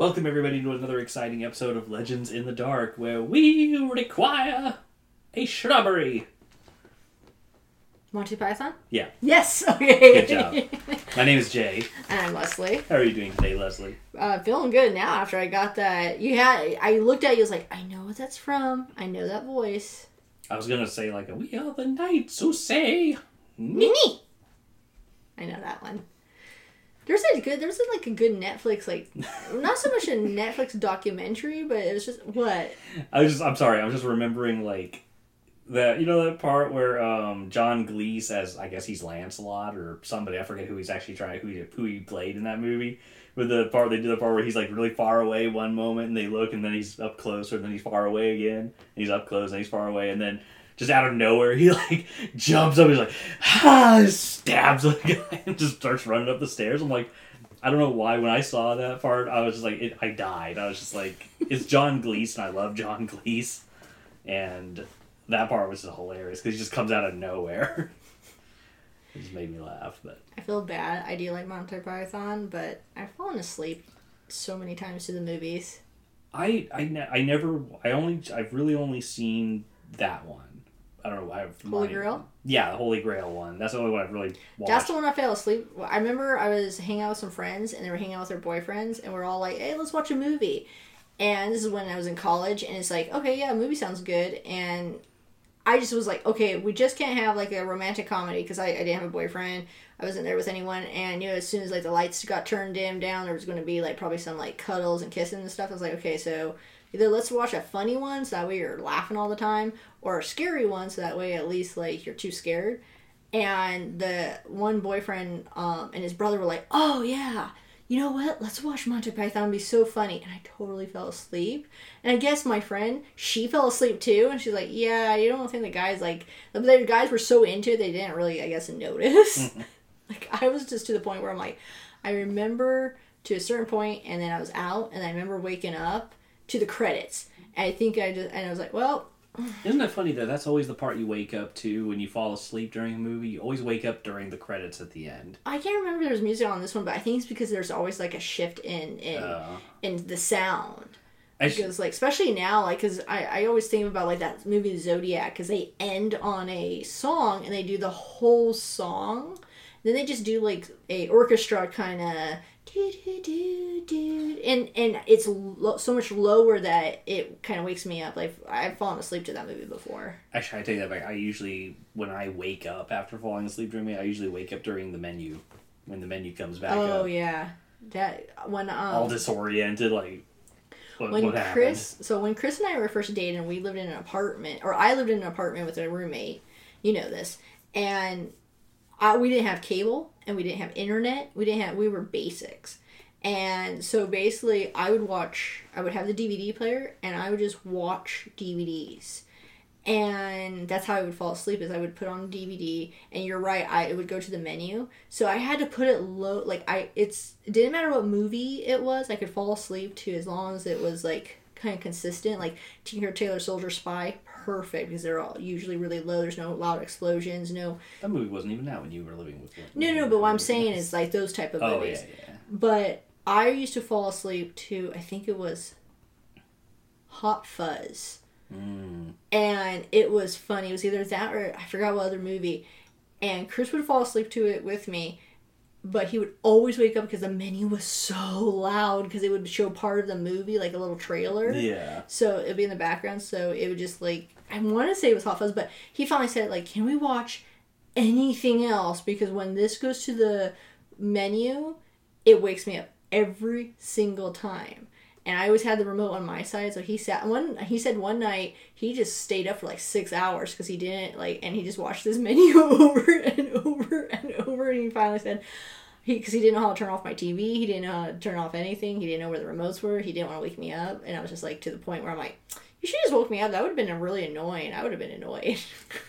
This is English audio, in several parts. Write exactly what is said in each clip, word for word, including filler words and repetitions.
Welcome everybody to another exciting episode of Legends in the Dark, where we require a shrubbery. Monty Python? Yeah. Yes! Okay. Good job. My name is Jay. And I'm Leslie. How are you doing today, Leslie? Uh, feeling good now after I got that. You had. I looked at you, I was like, I know what that's from. I know that voice. I was gonna say, like, we are the knights who say... Nini! I know that one. There's a good, there's a, like a good Netflix, like, not so much a Netflix documentary, but it was just, what? I was just, I'm sorry, I was just remembering, like, that, you know that part where um, John Gleese, as, I guess he's Lancelot or somebody, I forget who he's actually trying, who he, who he played in that movie, with the part, they do the part where he's, like, really far away one moment, and they look, and then he's up closer, and then he's far away again, and he's up close, and he's far away, and then just out of nowhere, he, like, jumps up, he's like, ah, stabs the guy, and just starts running up the stairs. I'm like, I don't know why, when I saw that part, I was just like, it, I died. I was just like, it's John Gleese, and I love John Gleese, and that part was just hilarious, because he just comes out of nowhere. It just made me laugh, but... I feel bad. I do like Monty Python, but I've fallen asleep so many times to the movies. I, I, ne- I never, I only, I've really only seen that one. I don't know. I have Holy Grail? Yeah, the Holy Grail one. That's the only one I've really watched. That's the one I fell asleep. I remember I was hanging out with some friends, and they were hanging out with their boyfriends, and we're all like, hey, let's watch a movie. And this is when I was in college, and it's like, okay, yeah, a movie sounds good. And I just was like, okay, we just can't have, like, a romantic comedy, because I, I didn't have a boyfriend. I wasn't there with anyone, and, you know, as soon as, like, the lights got turned dim down, there was going to be, like, probably some, like, cuddles and kissing and stuff. I was like, okay, so... either let's watch a funny one, so that way you're laughing all the time, or a scary one, so that way at least, like, you're too scared. And the one boyfriend um, and his brother were like, oh, yeah, you know what? Let's watch Monty Python. It'll be so funny. And I totally fell asleep. And I guess my friend, she fell asleep too. And she's like, yeah, you don't think the guys, like, the guys were so into it, they didn't really, I guess, notice. Like, I was just to the point where I'm like, I remember to a certain point, and then I was out, and I remember waking up to the credits. And I think I just, and I was like, well... Isn't it funny, though? That's always the part you wake up to when you fall asleep during a movie. You always wake up during the credits at the end. I can't remember if there's music on this one, but I think it's because there's always, like, a shift in in, uh, in the sound. I because, sh- like, especially now, like, because I, I always think about, like, that movie Zodiac, because they end on a song, and they do the whole song. Then they just do, like, a orchestra kind of... Do, do, do, do. And and it's lo- so much lower that it kind of wakes me up. Like, I've fallen asleep to that movie before. Actually, I take that back. I usually, when I wake up after falling asleep during it, I usually wake up during the menu. When the menu comes back oh, up. Oh, yeah. That, when, um... all disoriented, like, what, when what Chris, happened? So when Chris and I were first dating, and we lived in an apartment, or I lived in an apartment with a roommate, you know this, and I, we didn't have cable, and we didn't have internet, we didn't have, we were basics. And so basically, I would watch, I would have the D V D player, and I would just watch D V Ds. And that's how I would fall asleep, is I would put on a D V D, and you're right, I it would go to the menu. So I had to put it low, like, I, it's, it didn't matter what movie it was, I could fall asleep to as long as it was, like, kind of consistent. Like, Tinker Tailor Soldier Spy, perfect, because they're all usually really low, there's no loud explosions, no... That movie wasn't even out when you were living with one. No, no, but what I'm saying is, like, those type of oh, movies. yeah, yeah. But I used to fall asleep to, I think it was Hot Fuzz. Mm. And it was funny. It was either that or I forgot what other movie. And Chris would fall asleep to it with me, but he would always wake up because the menu was so loud, because it would show part of the movie, like a little trailer. Yeah. So it would be in the background, so it would just, like, I want to say it was Hot Fuzz, but he finally said, like, can we watch anything else? Because when this goes to the menu, it wakes me up every single time. And I always had the remote on my side, so he sat one. He said one night he just stayed up for like six hours because he didn't like, and he just watched this menu over and over and over. And he finally said, he because he didn't know how to turn off my T V, he didn't know how to turn off anything, he didn't know where the remotes were, he didn't want to wake me up, and I was just like to the point where I'm like, you should just woke me up. That would have been really annoying. I would have been annoyed.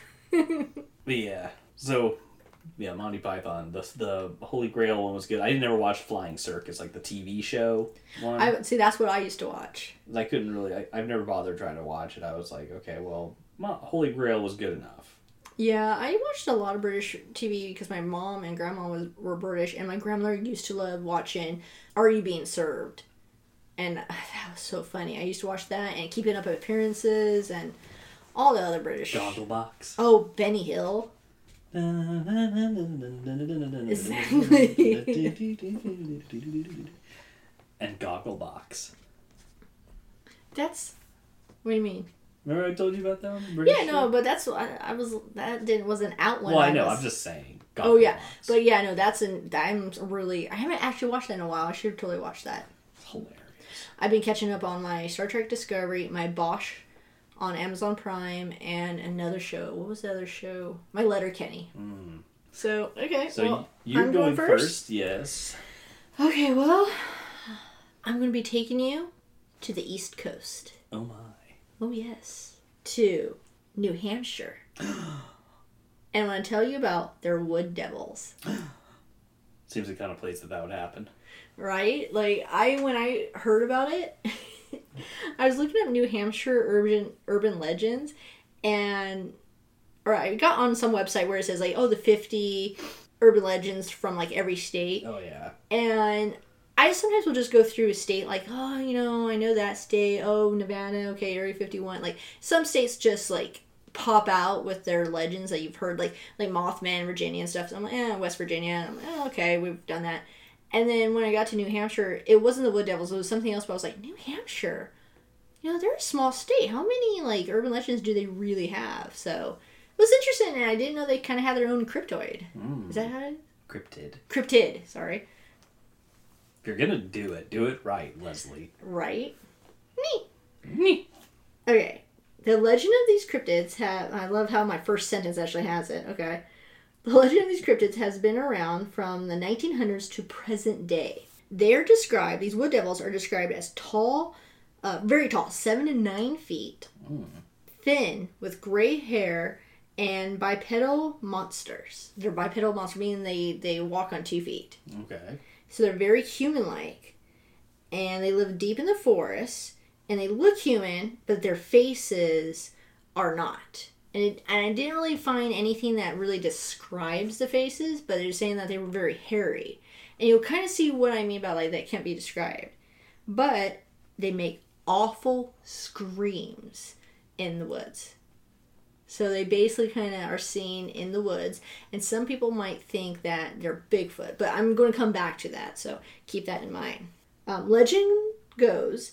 But yeah, so. Yeah, Monty Python. The the Holy Grail one was good. I never watched Flying Circus, like the T V show one. I see. That's what I used to watch. I couldn't really. I, I've never bothered trying to watch it. I was like, okay, well, Holy Grail was good enough. Yeah, I watched a lot of British T V because my mom and grandma was were British, and my grandmother used to love watching Are You Being Served? And uh, that was so funny. I used to watch that and Keeping Up with Appearances and all the other British. Gogglebox. Oh, Benny Hill. Exactly. And Gogglebox. That's. What do you mean? Remember I told you about that one? British Yeah, no, show? but that's I, I was that didn't wasn't out when Well, I I know. was... I'm just saying. Oh yeah, Gogglebox. but yeah, no, that's an I'm really I haven't actually watched that in a while. I should totally watch that. It's hilarious. I've been catching up on my Star Trek Discovery, my Bosch on Amazon Prime, and another show. What was the other show? My Letterkenny. Mm. So okay, So well, you're I'm going, going first? first. Yes. Okay, well, I'm going to be taking you to the East Coast. Oh my. Oh yes, to New Hampshire. And I want to tell you about their wood devils. Seems the kind of place that that would happen. Right? Like, I, when I heard about it, I was looking up New Hampshire urban urban legends, and, or I got on some website where it says, like, oh, the fifty urban legends from, like, every state. Oh, yeah. And I sometimes will just go through a state, like, oh, you know, I know that state. Oh, Nevada, okay, Area fifty-one. Like, some states just, like, pop out with their legends that you've heard, like like Mothman, Virginia and stuff. So I'm like, eh, West Virginia. And I'm like, oh, okay, we've done that. And then when I got to New Hampshire, it wasn't the Wood Devils. It was something else. But I was like, New Hampshire, you know, they're a small state. How many like urban legends do they really have? So it was interesting, and I didn't know they kind of had their own cryptoid. Mm. Is that how it? Cryptid. Cryptid. Sorry. If you're gonna do it, do it right, Leslie. Right. Neat. Neat. Okay. The legend of these cryptids have... I love how my first sentence actually has it. Okay. The legend of these cryptids has been around from the nineteen hundreds to present day. They're described... These wood devils are described as tall, uh, very tall, seven to nine feet, Mm. thin, with gray hair, and bipedal monsters. They're bipedal monsters, meaning they, they walk on two feet. Okay. So they're very human-like. And they live deep in the forest. And they look human, but their faces are not. And, it, and I didn't really find anything that really describes the faces, but they're saying that they were very hairy. And you'll kind of see what I mean by like that can't be described. But they make awful screams in the woods. So they basically kind of are seen in the woods. And some people might think that they're Bigfoot. But I'm going to come back to that, so keep that in mind. Um, legend goes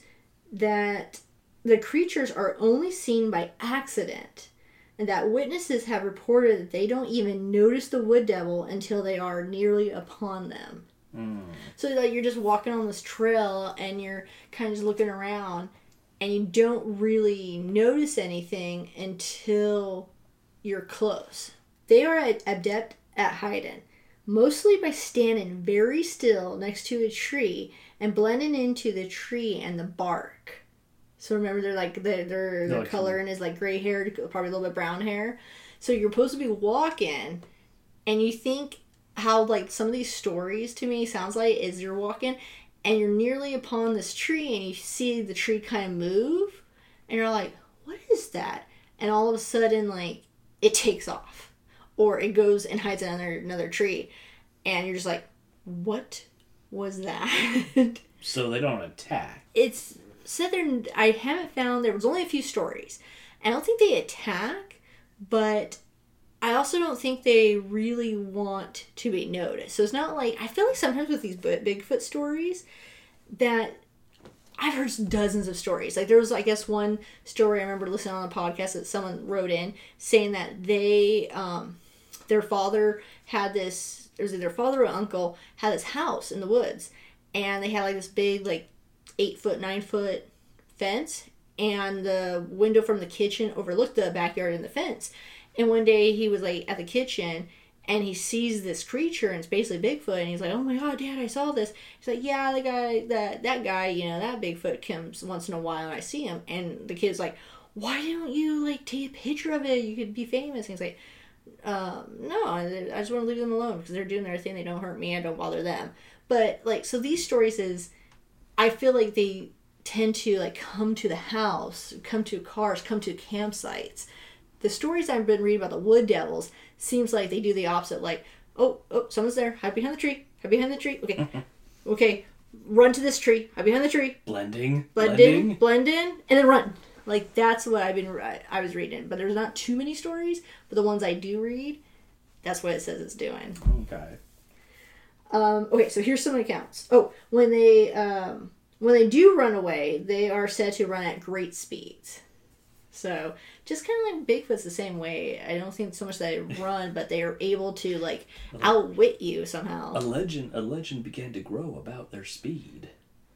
that the creatures are only seen by accident, and that witnesses have reported that they don't even notice the wood devil until they are nearly upon them. Mm. So that you're just walking on this trail and you're kind of just looking around and you don't really notice anything until you're close. They are adept at hiding, mostly by standing very still next to a tree and blending into the tree and the bark. So remember, they're like their their, their like coloring is like gray hair, probably a little bit brown hair. So you're supposed to be walking, and you think how like some of these stories to me sounds like is you're walking, and you're nearly upon this tree, and you see the tree kind of move, and you're like, what is that? And all of a sudden, like it takes off, or it goes and hides in another another tree, and you're just like, what was that? So they don't attack. It's said there. I haven't found, there was only a few stories. I don't think they attack, but I also don't think they really want to be noticed. So it's not like, I feel like sometimes with these Bigfoot stories that I've heard dozens of stories. Like there was, I guess, one story I remember listening on a podcast that someone wrote in saying that they, um, their father had this, it was either father or uncle, had this house in the woods. And they had like this big, like, eight foot, nine foot fence. And the window from the kitchen overlooked the backyard and the fence. And one day he was like at the kitchen and he sees this creature and it's basically Bigfoot. And he's like, oh my God, Dad, I saw this. He's like, yeah, the guy, that, that guy, you know, that Bigfoot comes once in a while and I see him. And the kid's like, why don't you like take a picture of it? You could be famous. And he's like, um, no, I, I just want to leave them alone because they're doing their thing. They don't hurt me. I don't bother them. But like, so these stories is, I feel like they tend to like come to the house, come to cars, come to campsites. The stories I've been reading about the wood devils seems like they do the opposite. Like, oh, oh, someone's there. Hide behind the tree. Hide behind the tree. Okay, okay. run to this tree, hide behind the tree, Blending. blend Blending. in, blend in, and then run. Like, that's what I've been, I, I was reading. But there's not too many stories, but the ones I do read, that's what it says it's doing. Okay. Um, okay, so here's some accounts. Oh, when they, um, when they do run away, they are said to run at great speeds. So, just kind of like Bigfoot's the same way. I don't think so much that they run, but they are able to, like, outwit you somehow. A legend, a legend began to grow about their speed.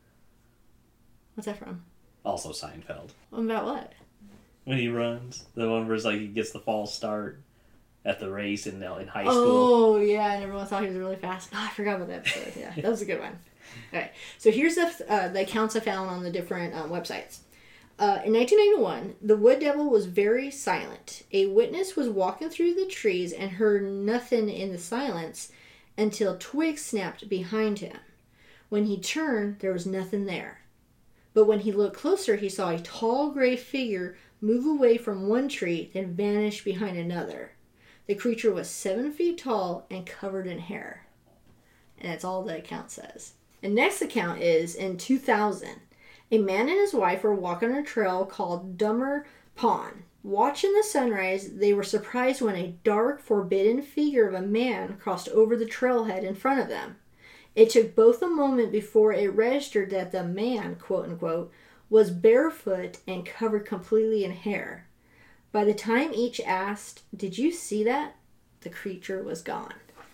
What's that from? Also Seinfeld. About what? When he runs. The one where it's like he gets the false start at the race in, in high school. Oh, yeah, and everyone thought he was really fast. Oh, I forgot about that episode. Yeah, that was a good one. Okay, so here's the, uh, the accounts I found on the different um, websites. Uh, in nineteen ninety-one, the Wood Devil was very silent. A witness was walking through the trees and heard nothing in the silence until twigs snapped behind him. When he turned, there was nothing there. But when he looked closer, he saw a tall gray figure move away from one tree, then vanish behind another. The creature was seven feet tall and covered in hair. And that's all the account says. The next account is in two thousand. A man and his wife were walking a trail called Dummer Pond. Watching the sunrise, they were surprised when a dark, forbidden figure of a man crossed over the trailhead in front of them. It took both a moment before it registered that the man, quote-unquote, was barefoot and covered completely in hair. By the time each asked, "Did you see that?" the creature was gone.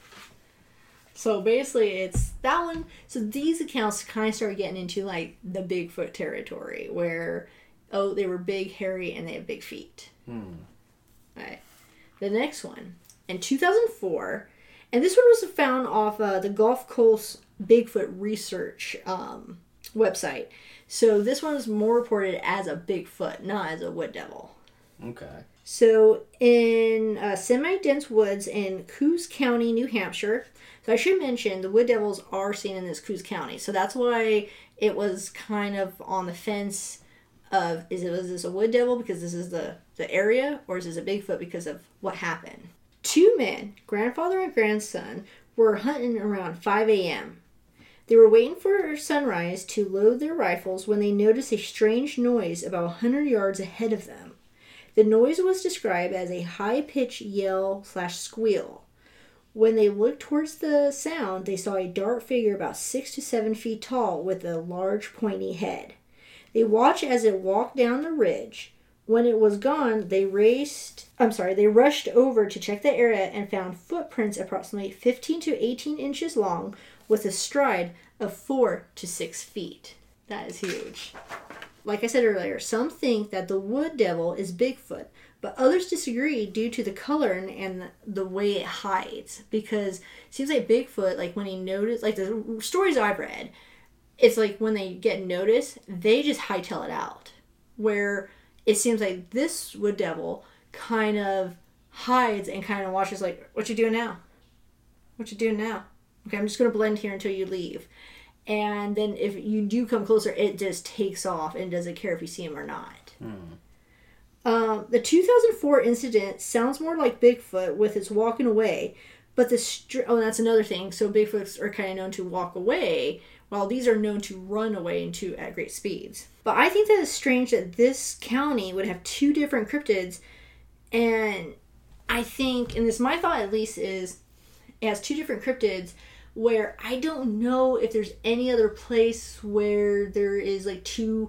So basically it's that one. So these accounts kind of started getting into like the Bigfoot territory where, oh, they were big, hairy, and they had big feet. Hmm. All right. The next one. In two thousand four, and this one was found off uh, the Gulf Coast Bigfoot Research um, website. So this one was more reported as a Bigfoot, not as a wood devil. Okay. So in uh, semi-dense woods in Coos County, New Hampshire. So I should mention the wood devils are seen in this Coos County. So that's why it was kind of on the fence of, is it was this a wood devil because this is the, the area, or is this a Bigfoot because of what happened? Two men, grandfather and grandson, were hunting around five a.m. They were waiting for sunrise to load their rifles when they noticed a strange noise about one hundred yards ahead of them. The noise was described as a high-pitched yell slash squeal. When they looked towards the sound, they saw a dark figure about six to seven feet tall with a large pointy head. They watched as it walked down the ridge. When it was gone, they raced, I'm sorry, they rushed over to check the area and found footprints approximately fifteen to eighteen inches long with a stride of four to six feet. That is huge. Like I said earlier, some think that the wood devil is Bigfoot, but others disagree due to the color and, and the way it hides. Because it seems like Bigfoot, like when he noticed, like the stories I've read, it's like when they get noticed, they just hightail it out. Where it seems like this wood devil kind of hides and kind of watches like, what you doing now? What you doing now? Okay, I'm just going to blend here until you leave. And then if you do come closer, it just takes off and doesn't care if you see him or not. Hmm. Um, the two thousand four incident sounds more like Bigfoot with its walking away, but the str- oh, that's another thing. So Bigfoots are kind of known to walk away, while these are known to run away into at great speeds. But I think that it's strange that this county would have two different cryptids, and I think, and this my thought at least is, it has two different cryptids. Where I don't know if there's any other place where there is like two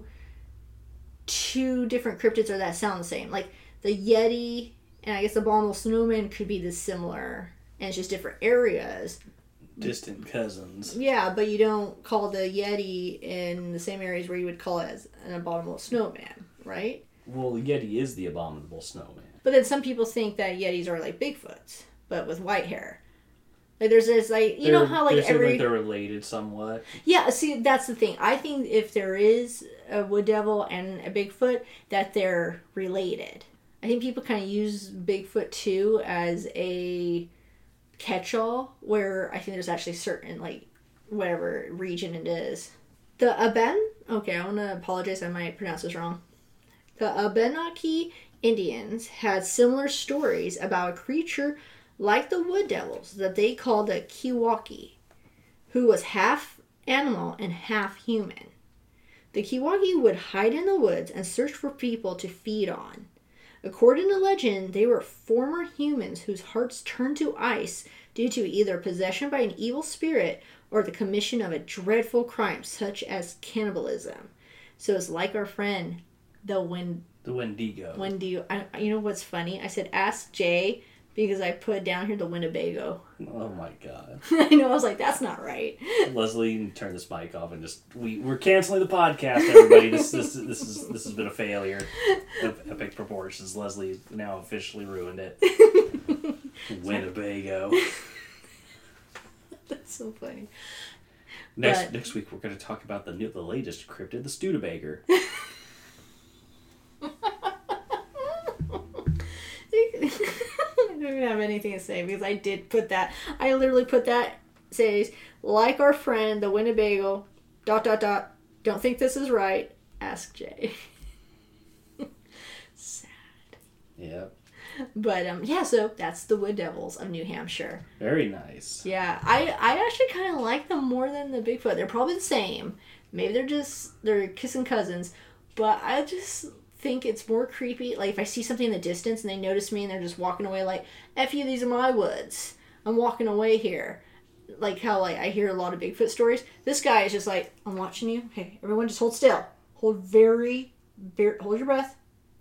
two different cryptids or that sound the same. Like the Yeti and I guess the Abominable Snowman could be this similar, and it's just different areas. Distant cousins. Yeah, but you don't call the Yeti in the same areas where you would call it as an Abominable Snowman, right? Well, the Yeti is the Abominable Snowman. But then some people think that Yetis are like Bigfoots, but with white hair. Like there's this like you they're, know how like every like they're related somewhat. Yeah, see that's the thing. I think if there is a wood devil and a Bigfoot, that they're related. I think people kind of use Bigfoot too as a catch-all, where I think there's actually certain like whatever region it is. The Aben, okay, I want to apologize. I might pronounce this wrong. The Abenaki Indians had similar stories about a creature like the wood devils that they called the Kiwaki, who was half animal and half human. The Kiwagi would hide in the woods and search for people to feed on. According to legend, they were former humans whose hearts turned to ice due to either possession by an evil spirit or the commission of a dreadful crime such as cannibalism. So it's like our friend, the Win... The Wendigo. Wendigo. I, you know what's funny? I said, ask Jay, because I put down here the Winnebago. Oh my god. I know, I was like, that's not right. Leslie, you can turn this mic off and just... We, we're canceling the podcast, everybody. this, this, this, is, this has been a failure of epic proportions. Leslie now officially ruined it. Winnebago. That's so funny. Next But... next week, we're going to talk about the new, the latest cryptid, the Studebaker. I don't even have anything to say because I did put that. I literally put that. Says, like our friend, the Winnebago, dot, dot, dot. Don't think this is right. Ask Jay. Sad. Yep. But, um, yeah, so that's the Wood Devils of New Hampshire. Very nice. Yeah, I, I actually kind of like them more than the Bigfoot. They're probably the same. Maybe they're just, they're kissing cousins. But I just think it's more creepy. Like, if I see something in the distance and they notice me and they're just walking away like, F you, these are my woods. I'm walking away here. Like how, like, I hear a lot of Bigfoot stories. This guy is just like, I'm watching you. Hey, everyone just hold still. Hold very, very, hold your breath.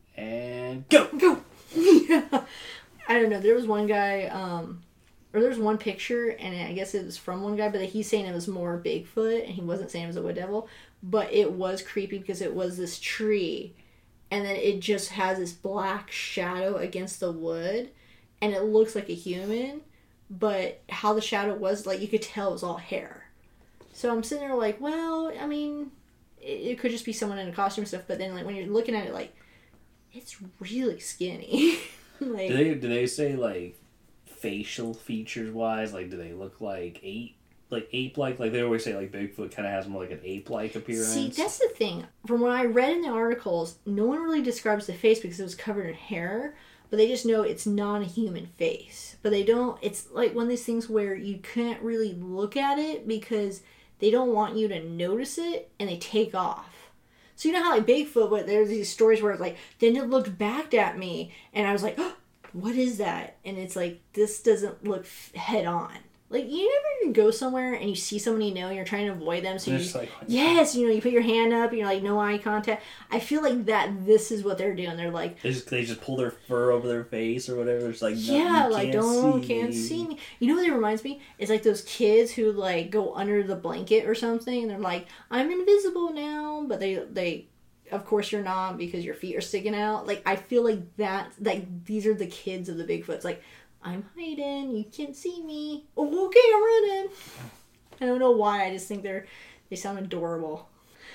And go! Go! Yeah. I don't know. There was one guy, um, or there was one picture, and I guess it was from one guy, but he's saying it was more Bigfoot, and he wasn't saying it was a wood devil. But it was creepy because it was this tree, and then it just has this black shadow against the wood, and it looks like a human, but how the shadow was, like, you could tell it was all hair. So I'm sitting there like, well, I mean, it, it could just be someone in a costume and stuff, but then, like, when you're looking at it, like, it's really skinny. Like, do they do they say like facial features wise? Like, do they look like ape, like ape like? Like they always say, like Bigfoot kind of has more like an ape like appearance. See, that's the thing. From what I read in the articles, no one really describes the face because it was covered in hair. But they just know it's not a human face. But they don't. It's like one of these things where you can't really look at it because they don't want you to notice it, and they take off. So you know how like Bigfoot, but there's these stories where it's like, then it looked back at me, and I was like, oh, what is that? And it's like, this doesn't look head on. Like, you never go somewhere and you see somebody you know and you're trying to avoid them, so you just, like, yes, you know, you put your hand up, and you're like, no eye contact. I feel like that this is what they're doing. They're like, they just they just pull their fur over their face or whatever. It's like, no, yeah, you like, can't don't see can't me. see me. You know what it reminds me? It's like those kids who like go under the blanket or something, and they're like, I'm invisible now, but they they of course you're not because your feet are sticking out. Like, I feel like that, like, these are the kids of the Bigfoots. Like, I'm hiding, you can't see me. Oh, okay, I'm running. I don't know why, I just think they're, they sound adorable.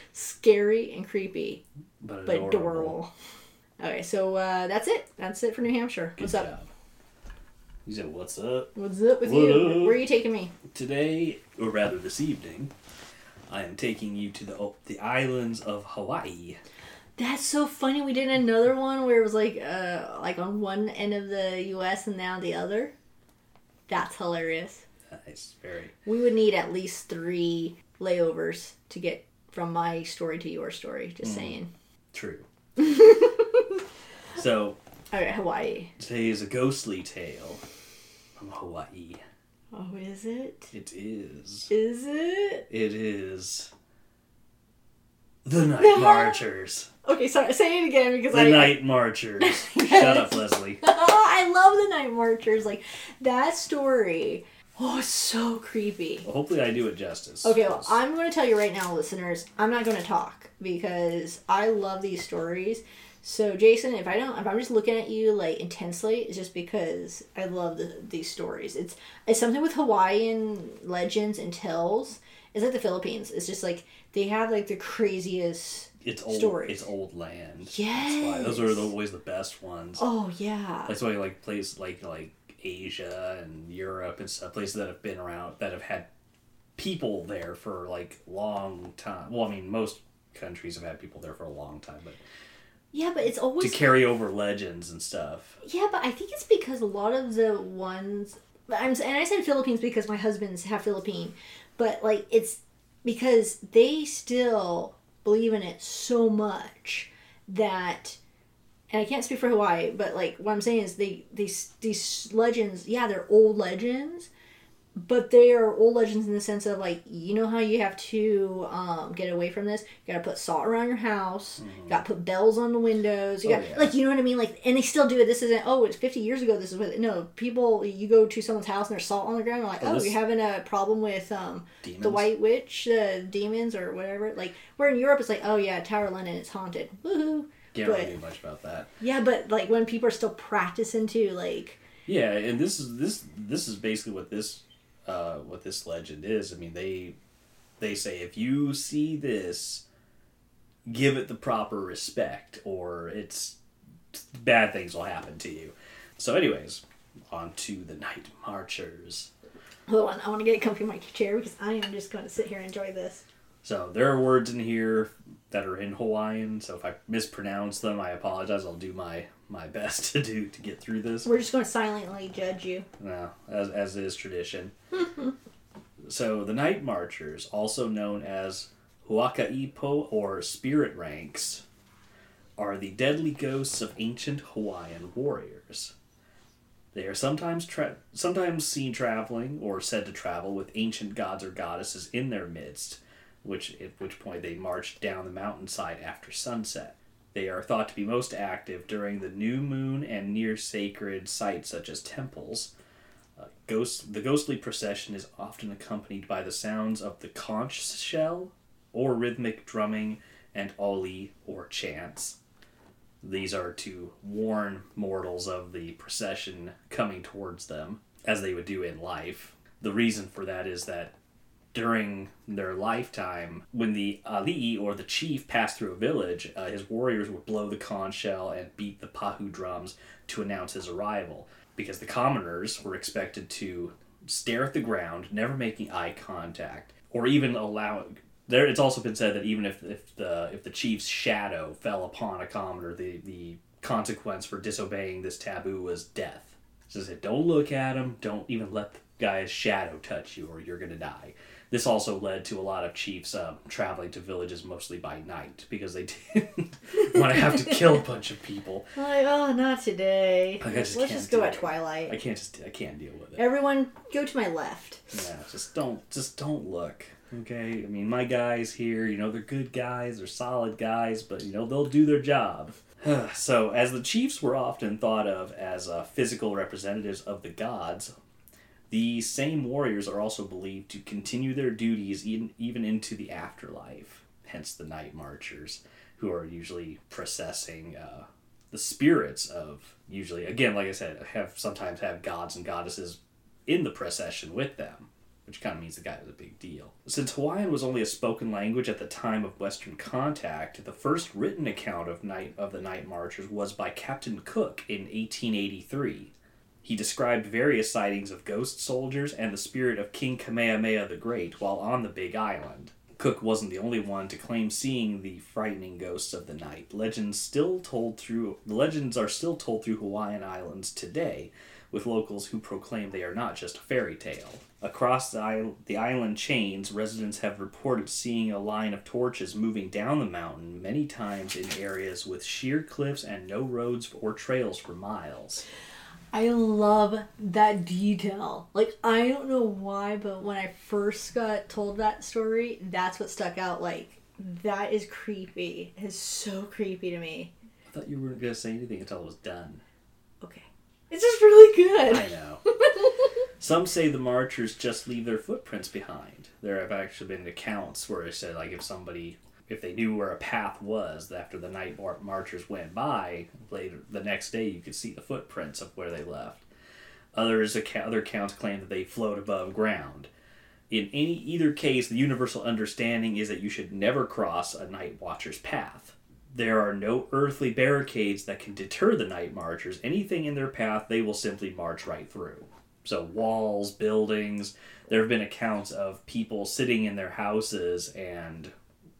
Scary and creepy, but but adorable. adorable. Okay, so uh, that's it. That's it for New Hampshire. Good What's up? job. You said, what's up? What's up with What you? up? Where are you taking me? Today, or rather this evening, I am taking you to the oh, the islands of Hawaii. That's so funny. We did another one where it was like uh like on one end of the U S and now the other. That's hilarious. Nice, very. We would need at least three layovers to get from my story to your story. Just mm. saying. True. So. Alright, Hawaii. Today is a ghostly tale from Hawaii. Oh, is it? It is. Is it? It is. The Night Marchers. Okay, sorry, say it again because the I... The Night Marchers. Shut up, Leslie. I love the Night Marchers. Like, that story... Oh, it's so creepy. Well, hopefully I do it justice. Okay, well, I'm going to tell you right now, listeners, I'm not going to talk because I love these stories. So, Jason, if I don't, if I'm just looking at you like intensely, it's just because I love the, these stories. It's it's something with Hawaiian legends and tales. It's like the Philippines. It's just like they have like the craziest it's old, stories. It's old land. Yes. That's why those are the, always the best ones. Oh yeah. That's why like places like like Asia and Europe and stuff, places that have been around that have had people there for like long time. Well, I mean, most countries have had people there for a long time, but. Yeah, but it's always... To carry over legends and stuff. Yeah, but I think it's because a lot of the ones... I'm, and I said Philippines because my husband's half Philippine. But, like, it's... because they still believe in it so much that, and I can't speak for Hawaii, but like what I'm saying is they these these legends, yeah, they're old legends, but they are old legends in the sense of like, you know how you have to um, get away from this? You gotta put salt around your house. Mm-hmm. You gotta put bells on the windows. You oh, got yeah. like, you know what I mean? Like, and they still do it. This isn't, oh, it's fifty years ago. This is what, no, people, you go to someone's house and there's salt on the ground. They're like, oh, oh you're having a problem with um, the White Witch, uh, demons or whatever. Like, where in Europe it's like, oh yeah, Tower of London, it's haunted. Woohoo. Can't but, really do much about that. Yeah, but like when people are still practicing too, like. Yeah, and this is, this, this is basically what this. Uh, what this legend is. I mean, they they say if you see this, give it the proper respect, or it's bad things will happen to you. So, anyways, on to the Night Marchers. Hold on, I want to get comfy in my chair because I am just going to sit here and enjoy this. So there are words in here that are in Hawaiian. So if I mispronounce them, I apologize. I'll do my. my best to do to get through this. We're just going to silently judge you. No, as as is tradition. So the Night Marchers, also known as Huakaipo or Spirit Ranks, are the deadly ghosts of ancient Hawaiian warriors. They are sometimes tra- sometimes seen traveling or said to travel with ancient gods or goddesses in their midst, which at which point they march down the mountainside after sunset. They are thought to be most active during the new moon and near sacred sites such as temples. Uh, ghost, the ghostly procession is often accompanied by the sounds of the conch shell or rhythmic drumming and oli or chants. These are to warn mortals of the procession coming towards them, as they would do in life. The reason for that is that during their lifetime, when the ali'i, or the chief, passed through a village, uh, his warriors would blow the conch shell and beat the pahu drums to announce his arrival, because the commoners were expected to stare at the ground, never making eye contact, or even allow... There, it's also been said that even if, if the if the chief's shadow fell upon a commoner, the, the consequence for disobeying this taboo was death. So it said, don't look at him, don't even let the guy's shadow touch you, or you're going to die. This also led to a lot of chiefs um, traveling to villages mostly by night because they didn't want to have to kill a bunch of people. Like, oh, not today. Like, just Let's just go at twilight. I can't just I can't deal with it. Everyone, go to my left. Yeah, just don't just don't look. Okay, I mean, my guys here, you know, they're good guys, they're solid guys, but you know they'll do their job. So, as the chiefs were often thought of as uh, physical representatives of the gods, the same warriors are also believed to continue their duties even, even into the afterlife, hence the Night Marchers, who are usually processing uh, the spirits of, usually, again, like I said, have sometimes have gods and goddesses in the procession with them, which kind of means the guy was a big deal. Since Hawaiian was only a spoken language at the time of Western contact, the first written account of night of the Night Marchers was by Captain Cook in eighteen eighty-three. He described various sightings of ghost soldiers and the spirit of King Kamehameha the Great while on the Big Island. Cook wasn't the only one to claim seeing the frightening ghosts of the night. Legends still told through the legends are still told through Hawaiian Islands today, with locals who proclaim they are not just a fairy tale. Across the, isle, the island chains, residents have reported seeing a line of torches moving down the mountain, many times in areas with sheer cliffs and no roads or trails for miles. I love that detail. Like, I don't know why, but when I first got told that story, that's what stuck out. Like, that is creepy. It is so creepy to me. I thought you weren't going to say anything until it was done. Okay. It's just really good. I know. Some say the marchers just leave their footprints behind. There have actually been accounts where it said, like, if somebody... if they knew where a path was, after the night marchers went by, later the next day you could see the footprints of where they left. Others, other accounts claim that they float above ground. In any either case, the universal understanding is that you should never cross a night watcher's path. There are no earthly barricades that can deter the night marchers. Anything in their path, they will simply march right through. So walls, buildings, there have been accounts of people sitting in their houses and...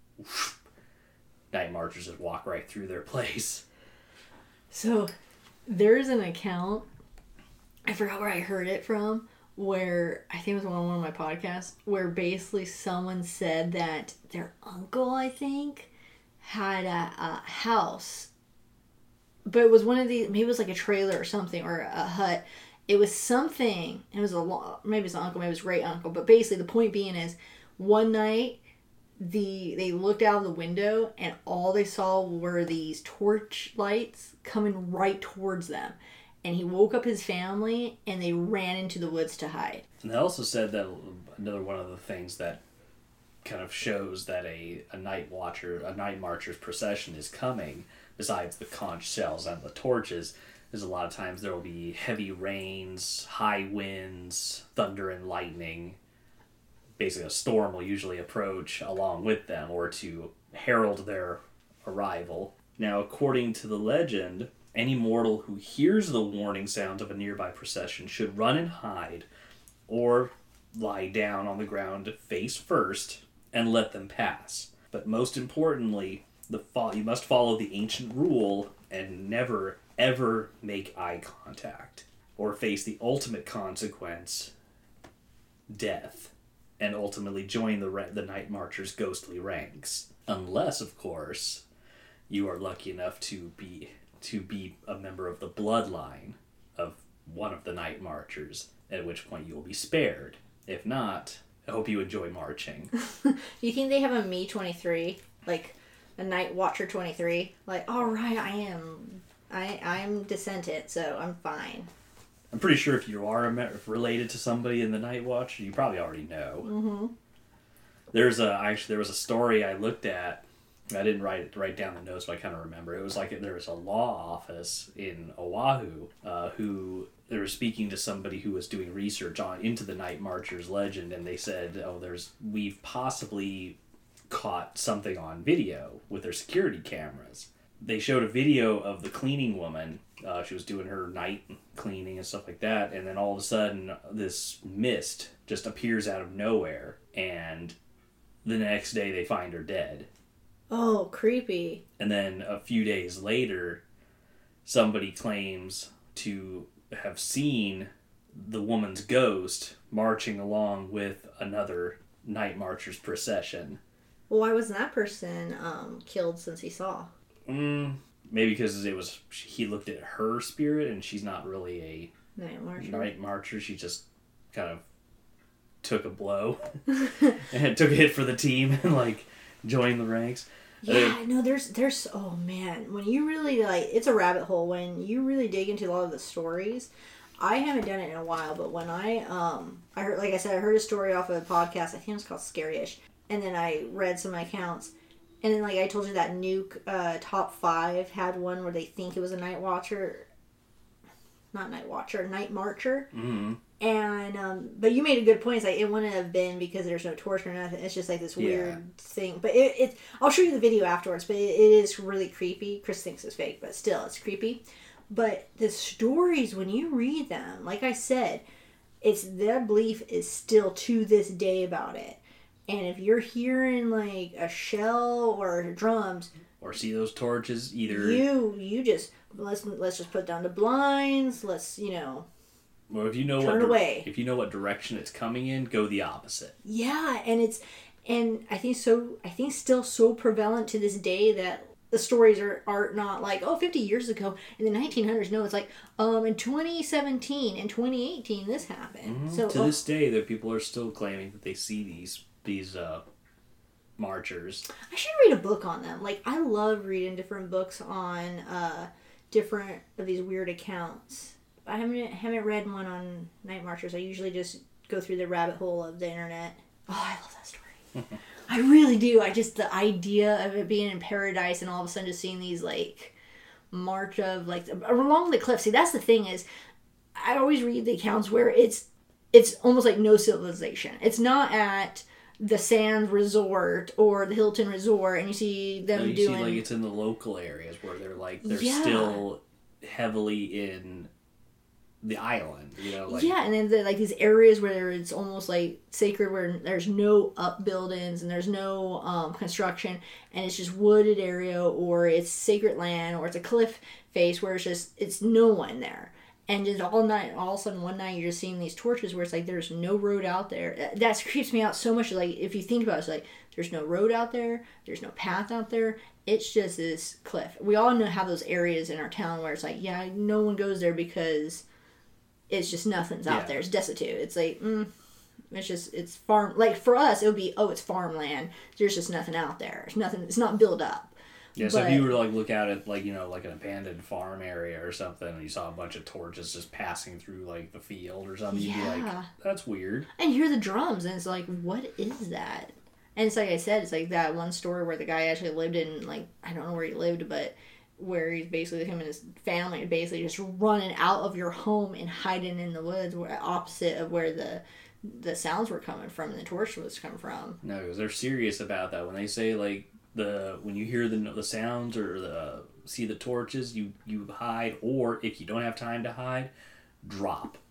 night marchers just walk right through their place. So, there's an account, I forgot where I heard it from, where I think it was on one of my podcasts where basically someone said that their uncle, I think, had a, a house, but it was one of these, maybe it was like a trailer or something, or a hut. It was something, it was a long, maybe it's an uncle, maybe it's great uncle, but basically the point being is one night the they looked out of the window and all they saw were these torch lights coming right towards them. And he woke up his family, and they ran into the woods to hide. And they also said that another one of the things that kind of shows that a, a night watcher, a night marcher's procession is coming, besides the conch shells and the torches, is a lot of times there will be heavy rains, high winds, thunder and lightning. Basically, a storm will usually approach along with them, or to herald their arrival. Now, according to the legend, any mortal who hears the warning sounds of a nearby procession should run and hide, or lie down on the ground face first and let them pass. But most importantly, the fo- you must follow the ancient rule and never, ever make eye contact, or face the ultimate consequence, death, and ultimately join the, ra- the Night Marcher's ghostly ranks. Unless, of course, you are lucky enough to be to be a member of the bloodline of one of the Night Marchers, at which point you will be spared. If not, I hope you enjoy marching. Do you think they have a Me twenty-three? Like, a Night Watcher twenty-three? Like, all right, I am... I, I'm descendant, so I'm fine. I'm pretty sure if you are a, related to somebody in the Night Watch, you probably already know. Mm-hmm. There's a... Actually, there was a story I looked at. I didn't write write down the notes, but I kind of remember. It was like there was a law office in Oahu uh, who they were speaking to somebody who was doing research on into the Night Marcher's legend, and they said, "Oh, there's we've possibly caught something on video with their security cameras." They showed a video of the cleaning woman. Uh, she was doing her night cleaning and stuff like that, and then all of a sudden, this mist just appears out of nowhere, and the next day they find her dead. Oh, creepy. And then a few days later, somebody claims to have seen the woman's ghost marching along with another Night Marcher's procession. Well, why wasn't that person um, killed since he saw? Mm, maybe because it was he looked at her spirit, and she's not really a Night Marcher. Night Marcher. She just kind of took a blow and took a hit for the team and like joined the ranks. Yeah, I know. There's, there's. Oh man, when you really like, it's a rabbit hole. When you really dig into a lot of the stories, I haven't done it in a while. But when I, um, I heard, like I said, I heard a story off of a podcast. I think it was called Scary-ish, and then I read some accounts, and then like I told you that Nuke uh, Top Five had one where they think it was a Night Watcher, not Night Watcher, Night Marcher. Mm-hmm. And, um, but you made a good point. It's like, it wouldn't have been because there's no torch or nothing. It's just like this weird yeah. thing. But it, it, I'll show you the video afterwards, but it, it is really creepy. Chris thinks it's fake, but still, it's creepy. But the stories, when you read them, like I said, it's, their belief is still to this day about it. And if you're hearing, like, a shell or drums, or see those torches, either... You, you just, let's, let's just put down the blinds, let's, you know... Well, if you know Turn what away. if you know what direction it's coming in, go the opposite. Yeah, and it's and I think so. I think still so prevalent to this day that the stories are, are not like, oh, fifty years ago in the nineteen hundreds. No, it's like um in twenty seventeen and twenty eighteen this happened. Mm-hmm. So to oh, this day, that people are still claiming that they see these these uh, marchers. I should read a book on them. Like, I love reading different books on uh different of these weird accounts. I haven't haven't read one on Night Marchers. I usually just go through the rabbit hole of the internet. Oh, I love that story. I really do. I just, the idea of it being in paradise and all of a sudden just seeing these, like, march of, like, along the cliff. See, that's the thing is, I always read the accounts where it's, it's almost like no civilization. It's not at the Sands Resort or the Hilton Resort and you see them no, you doing... see, like, it's in the local areas where they're, like, they're yeah. still heavily in... the island, you know, like yeah, and then the, like these areas where it's almost like sacred, where there's no up buildings and there's no um, construction, and it's just wooded area, or it's sacred land, or it's a cliff face where it's just it's no one there, And just all night, all of a sudden, one night, you're just seeing these torches where it's like there's no road out there. That creeps me out so much. Like, if you think about it, it's like there's no road out there, there's no path out there. It's just this cliff. We all know have those areas in our town where it's like, yeah, no one goes there because it's just nothing's out yeah. there. It's destitute. It's like, mm, it's just, it's farm. Like, for us, it would be, oh, it's farmland. There's just nothing out there. There's nothing, it's not built up. Yeah, so but, if you were to like look out at like, you know, like an abandoned farm area or something, and you saw a bunch of torches just passing through like the field or something, yeah. you'd be like, that's weird. And you hear the drums, and it's like, what is that? And it's like I said, it's like that one story where the guy actually lived in, like, I don't know where he lived, but where he's basically, him and his family are basically just running out of your home and hiding in the woods, opposite of where the the sounds were coming from and the torch was coming from. No, because they're serious about that. When they say, like, the when you hear the the sounds or the see the torches, you you hide, or if you don't have time to hide, drop.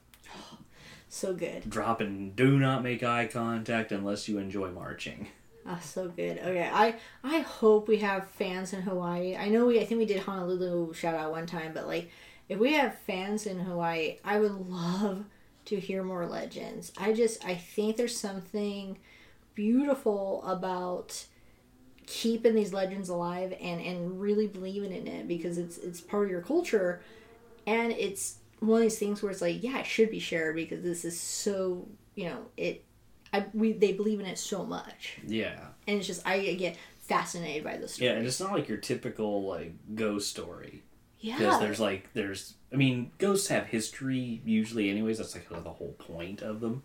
So good. Drop and do not make eye contact unless you enjoy marching. Oh, so good. Okay, I I hope we have fans in Hawaii. I know we I think we did Honolulu shout out one time, but like if we have fans in Hawaii, I would love to hear more legends. I just I think there's something beautiful about keeping these legends alive and, and really believing in it because it's it's part of your culture, and it's one of these things where it's like, yeah, it should be shared because this is so, you know, it I we they believe in it so much. Yeah. And it's just I get fascinated by the story. Yeah, and it's not like your typical like ghost story. Yeah. Because there's like there's I mean, ghosts have history usually anyways, that's like the whole point of them.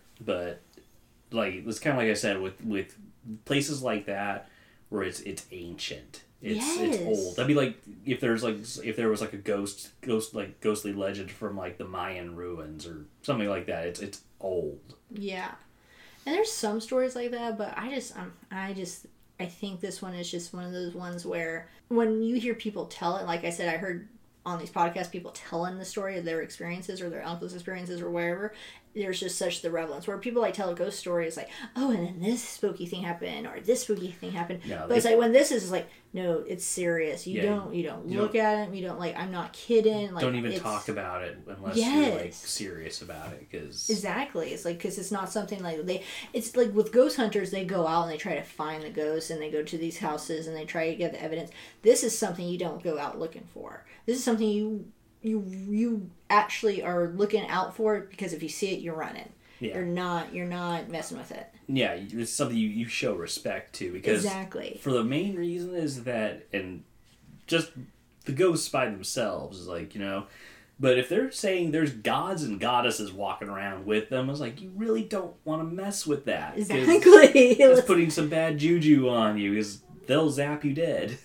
But like it's kind of like I said with with places like that where it's it's ancient, it's yes. it's old. That'd be like if there's like if there was like a ghost ghost like ghostly legend from like the Mayan ruins or something like that. It's it's old. Yeah, and there's some stories like that, but I just um I just I think this one is just one of those ones where when you hear people tell it, like I said, I heard on these podcasts people telling the story of their experiences or their uncle's experiences or wherever. There's just such the relevance where people like tell a ghost story. It's like, oh, and then this spooky thing happened or this spooky thing happened. No, but they, it's like when this is it's like, no, it's serious. You yeah, don't you don't you look don't, at it. You don't like. I'm not kidding. Like, don't even talk about it unless yes. you're like serious about it. Because exactly, it's like because it's not something like they. It's like with ghost hunters, they go out and they try to find the ghosts and they go to these houses and they try to get the evidence. This is something you don't go out looking for. This is something you. You you actually are looking out for it because if you see it, you're running. Yeah. You're not you're not messing with it. Yeah, it's something you, you show respect to because exactly. For the main reason is that and just the ghosts by themselves is like, you know, but if they're saying there's gods and goddesses walking around with them, I was like, you really don't want to mess with that. Exactly. It's putting some bad juju on you because they'll zap you dead.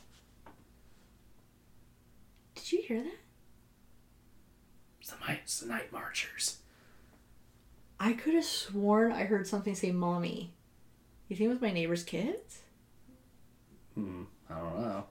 Did you hear that? It's the night marchers. I could have sworn I heard something say mommy. You think it was my neighbor's kids? Hmm, I don't know.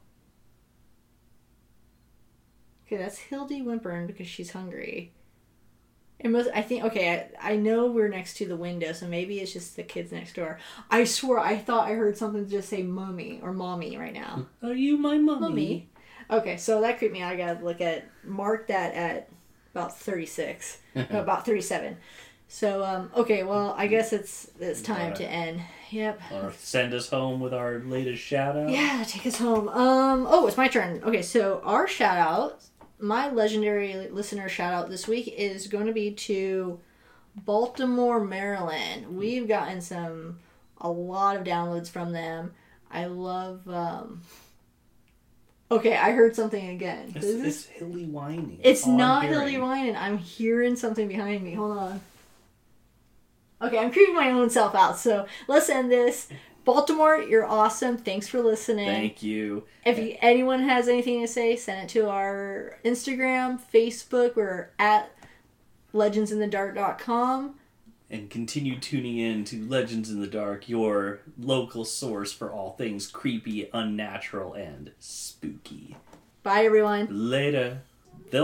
Okay, that's Hildy whimpering because she's hungry. It must, I think, okay, I, I know we're next to the window, so maybe it's just the kids next door. I swore I thought I heard something just say mummy or mommy right now. Are you my mummy? Mummy. Okay, so that creeped me out. I gotta look at, mark that at about thirty-six. No, about thirty-seven. So, um, okay, well, I guess it's it's time right. to end. Yep. Or send us home with our latest shout out. Yeah, take us home. Um, oh, it's my turn. Okay, so our shout out, my legendary listener shout out this week is going to be to Baltimore, Maryland. We've gotten some, a lot of downloads from them. I love, um, okay, I heard something again. It's, it's Hilly whining. It's not Hilly whining. I'm hearing something behind me. Hold on. Okay, I'm creeping my own self out. So let's end this. Baltimore, you're awesome. Thanks for listening. Thank you. If you, anyone has anything to say, send it to our Instagram, Facebook. We're at legends in the dark dot com. And continue tuning in to Legends in the Dark, your local source for all things creepy, unnatural, and spooky. Bye, everyone. Later.